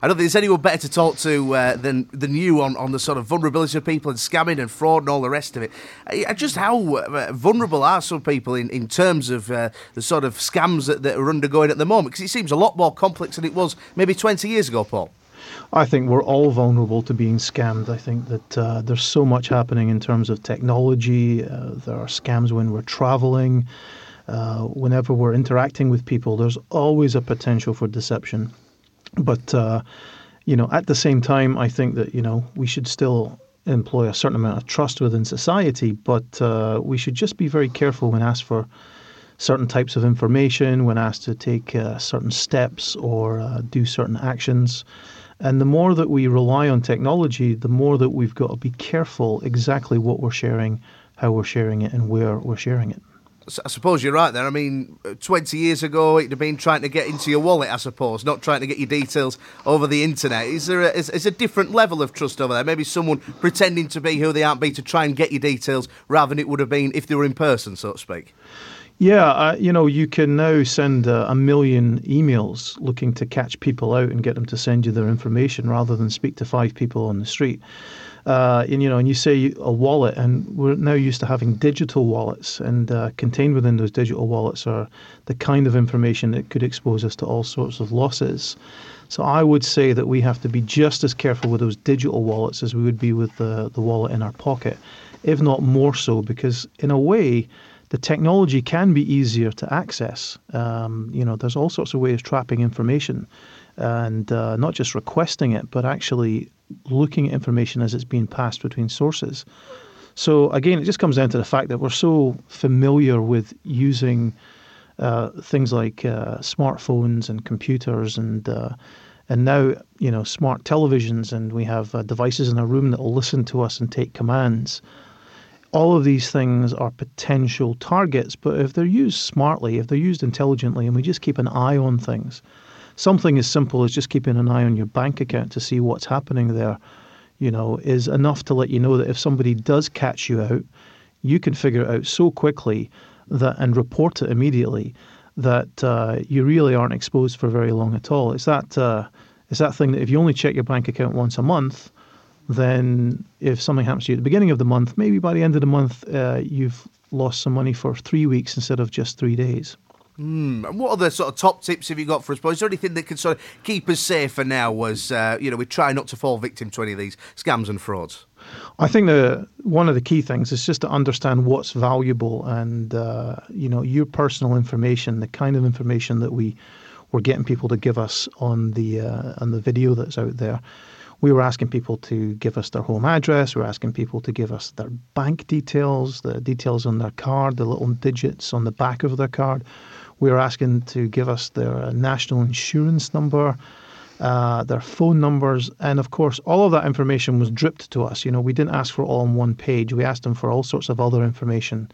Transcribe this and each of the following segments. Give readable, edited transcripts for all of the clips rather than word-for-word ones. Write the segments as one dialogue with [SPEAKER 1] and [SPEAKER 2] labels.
[SPEAKER 1] I don't think there's anyone better to talk to than you on the sort of vulnerability of people and scamming and fraud and all the rest of it. Just how vulnerable are some people in terms of the sort of scams that are undergoing at the moment? Because it seems a lot more complex than it was maybe 20 years ago, Paul.
[SPEAKER 2] I think we're all vulnerable to being scammed. I think that there's so much happening in terms of technology. There are scams when we're traveling. Whenever we're interacting with people, there's always a potential for deception. But, at the same time, I think that, we should still employ a certain amount of trust within society, but we should just be very careful when asked for certain types of information, when asked to take certain steps or do certain actions. And the more that we rely on technology, the more that we've got to be careful exactly what we're sharing, how we're sharing it, and where we're sharing it.
[SPEAKER 1] I suppose you're right there. I mean, 20 years ago, it'd have been trying to get into your wallet, I suppose, not trying to get your details over the internet. Is there a different level of trust over there? Maybe someone pretending to be who they aren't be to try and get your details rather than it would have been if they were in person, so to speak.
[SPEAKER 2] Yeah, you can now send a million emails looking to catch people out and get them to send you their information rather than speak to 5 people on the street. And you say a wallet, and we're now used to having digital wallets, and contained within those digital wallets are the kind of information that could expose us to all sorts of losses. So I would say that we have to be just as careful with those digital wallets as we would be with the wallet in our pocket, if not more so, because in a way, the technology can be easier to access. There's all sorts of ways of trapping information and not just requesting it, but actually looking at information as it's being passed between sources. So again, it just comes down to the fact that we're so familiar with using things like smartphones and computers and now, smart televisions, and we have devices in our room that will listen to us and take commands. All of these things are potential targets, but if they're used smartly, if they're used intelligently, and we just keep an eye on things, something as simple as just keeping an eye on your bank account to see what's happening there, is enough to let you know that if somebody does catch you out, you can figure it out so quickly and report it immediately that you really aren't exposed for very long at all. It's that thing that if you only check your bank account once a month, then if something happens to you at the beginning of the month, maybe by the end of the month, you've lost some money for 3 weeks instead of just 3 days.
[SPEAKER 1] And what other sort of top tips have you got for us, boys? Is there anything that can sort of keep us safe for now as, we try not to fall victim to any of these scams and frauds?
[SPEAKER 2] I think one of the key things is just to understand what's valuable and, your personal information, the kind of information that we're getting people to give us on the video that's out there. We were asking people to give us their home address. We were asking people to give us their bank details, the details on their card, the little digits on the back of their card. We were asking to give us their national insurance number, their phone numbers. And of course, all of that information was dripped to us. We didn't ask for it all on one page. We asked them for all sorts of other information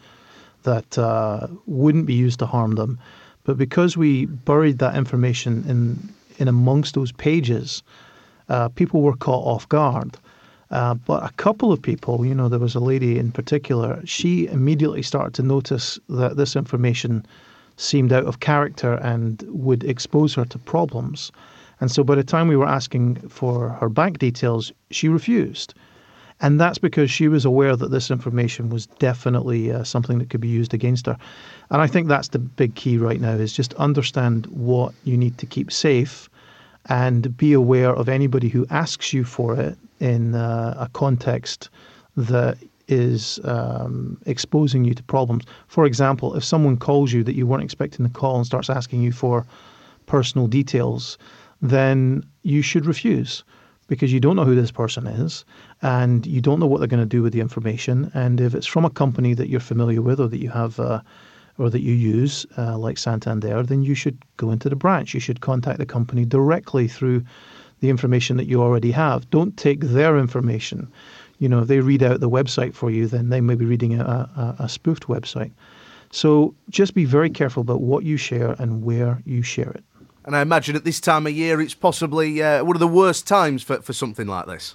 [SPEAKER 2] that wouldn't be used to harm them. But because we buried that information in amongst those pages, people were caught off guard. But a couple of people, there was a lady in particular, she immediately started to notice that this information seemed out of character and would expose her to problems. And so by the time we were asking for her bank details, she refused. And that's because she was aware that this information was definitely something that could be used against her. And I think that's the big key right now, is just understand what you need to keep safe and be aware of anybody who asks you for it in a context that is exposing you to problems. For example, if someone calls you that you weren't expecting the call and starts asking you for personal details, then you should refuse, because you don't know who this person is and you don't know what they're going to do with the information. And if it's from a company that you're familiar with or that you have or that you use, like Santander, then you should go into the branch. You should contact the company directly through the information that you already have. Don't take their information. If they read out the website for you, then they may be reading a spoofed website. So just be very careful about what you share and where you share it.
[SPEAKER 1] And I imagine at this time of year, it's possibly one of the worst times for something like this.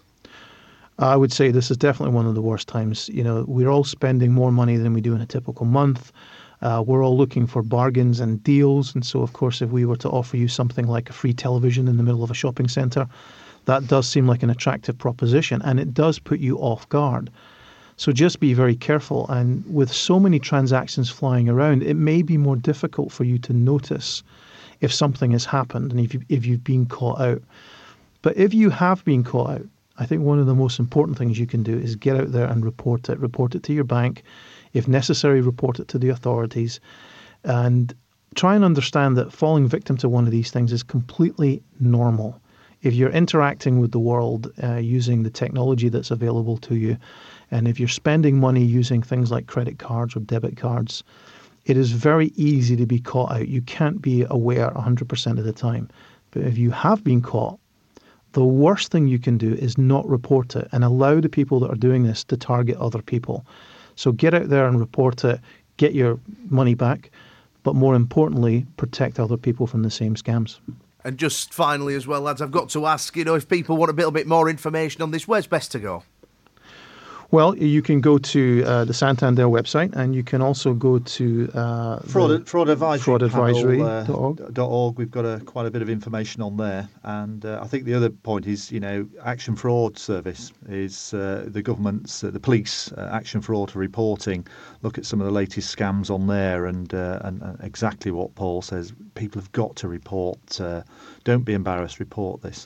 [SPEAKER 2] I would say this is definitely one of the worst times. We're all spending more money than we do in a typical month. We're all looking for bargains and deals. And so, of course, if we were to offer you something like a free television in the middle of a shopping centre, that does seem like an attractive proposition, and it does put you off guard. So just be very careful. And with so many transactions flying around, it may be more difficult for you to notice if something has happened and if you've been caught out. But if you have been caught out, I think one of the most important things you can do is get out there and report it. Report it to your bank. If necessary, report it to the authorities. And try and understand that falling victim to one of these things is completely normal. If you're interacting with the world using the technology that's available to you, and if you're spending money using things like credit cards or debit cards, it is very easy to be caught out. You can't be aware 100% of the time. But if you have been caught, the worst thing you can do is not report it and allow the people that are doing this to target other people. So get out there and report it, get your money back, but more importantly, protect other people from the same scams.
[SPEAKER 1] And just finally as well, lads, I've got to ask, if people want a little bit more information on this, where's best to go?
[SPEAKER 2] Well, you can go to the Santander website, and you can also go to
[SPEAKER 3] fraudadvisory.org. We've got quite a bit of information on there. And I think the other point is, Action Fraud Service is the government's, the police, Action Fraud reporting. Look at some of the latest scams on there, and exactly what Paul says. People have got to report. Don't be embarrassed. Report this.